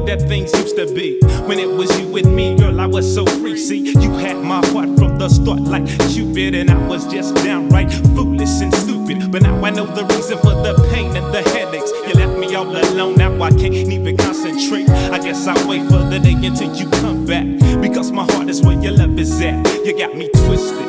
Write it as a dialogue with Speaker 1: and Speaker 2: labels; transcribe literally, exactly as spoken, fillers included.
Speaker 1: that things used to be. When it was you and me, girl, I was so free. See, you had my heart from the start like Cupid, and I was just downright foolish and stupid. But now I know the reason for the pain and the headaches. You left me all alone, now I can't even concentrate. I guess I'll wait for the day until you come back, because my heart is where your love is at. You got me twisted,